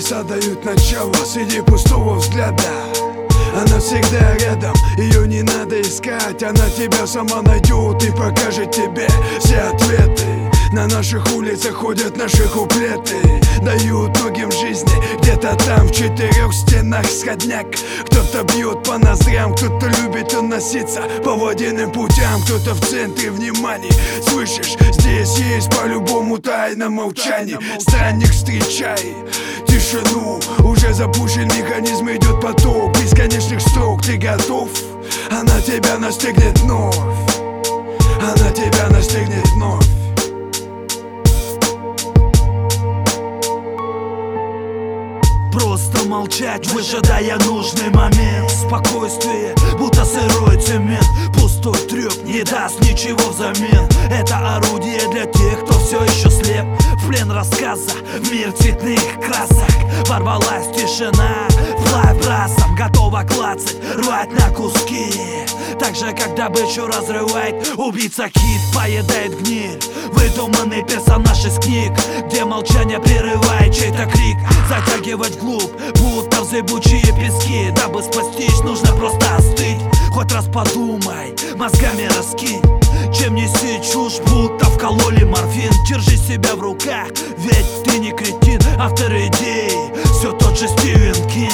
чудеса дают начало среди пустого взгляда. Она всегда рядом, ее не надо искать. Она тебя сама найдет и покажет тебе все ответы. На наших улицах ходят наши куплеты, дают многим жизни где-то там в четырех стенах сходняк. Кто-то бьет по ноздрям, кто-то любит уноситься по водяным путям, кто-то в центре внимания. Слышишь, здесь есть по-любому тайна молчания. Странник, встречай тишину, уже запущен механизм, идет поток бесконечных строк. Ты готов? Она тебя настигнет вновь. Она тебя настигнет вновь. Просто молчать, выжидая нужный момент. Спокойствие, будто сырой цемент. Пустой треп не даст ничего взамен. Это орудие для тех, кто все еще слеп. В плен рассказа, в мир цветных красок. Ворвалась тишина, флай брасом. Готова клацать, рвать на куски. Так же, как добычу разрывает убийца кит, поедает гниль. Выдуманный персонаж из книг, где молчание прерывает чей-то крик. Затягивать вглубь, будто в зыбучие пески. Дабы спастись, нужно просто остыть. Хоть раз подумай, мозгами раскинь. Чем неси чушь, будто вкололи морфин. Держи себя в руках, ведь ты не кретин. Автор идеи, все тот же Стивен Кинг.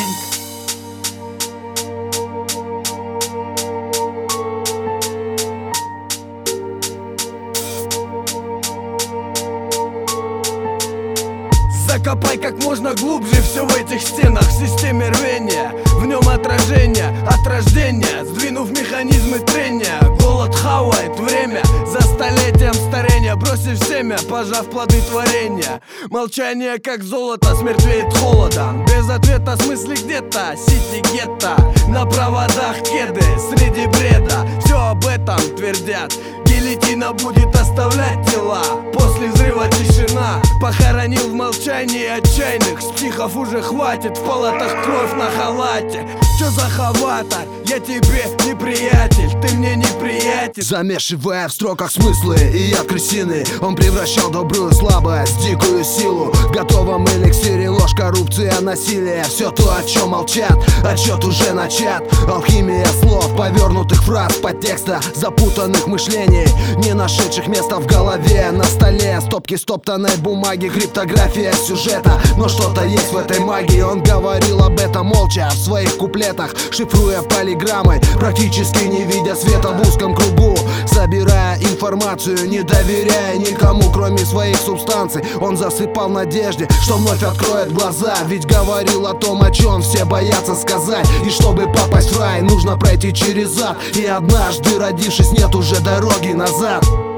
Закопай как можно глубже все в этих стенах. В системе рвения, в нем отражение от рождения. Сдвинув механизмы трения, голод хавает время за столетием старения. Бросив семя, пожав плоды творения. Молчание как золото смертвеет холодом. Без ответа смысле где-то сити гетто. На проводах кеды среди бреда. Все об этом твердят. Гильотина будет оставлять тела. После взрыва тишина. Похоронил в молчании отчаянных. Стихов уже хватит, в палатах кровь на халате. Чё за хаватор? Я тебе не приятель, ты мне не приятель. Замешивая в строках смыслы и яд крысиный, он превращал добрую слабость в дикую силу. В готовом эликсире ложь, коррупция, насилие. Все то, о чем молчат, отчет уже начат. Алхимия слов, повернутых фраз, подтекста, запутанных мышлений, не нашедших места в голове. На столе стопки стоптанной бумаги, криптография сюжета. Но что-то есть в этой магии. Он говорил об этом молча в своих куплетах, шифруя полиграммой, практически не видя света в узком кругу. Собирая информацию, не доверяя никому, кроме своих субстанций. Он засыпал в надежде, что вновь откроет глаза. Ведь говорил о том, о чем все боятся сказать. И чтобы попасть в рай, нужно пройти через ад. И однажды, родившись, нет уже дороги назад.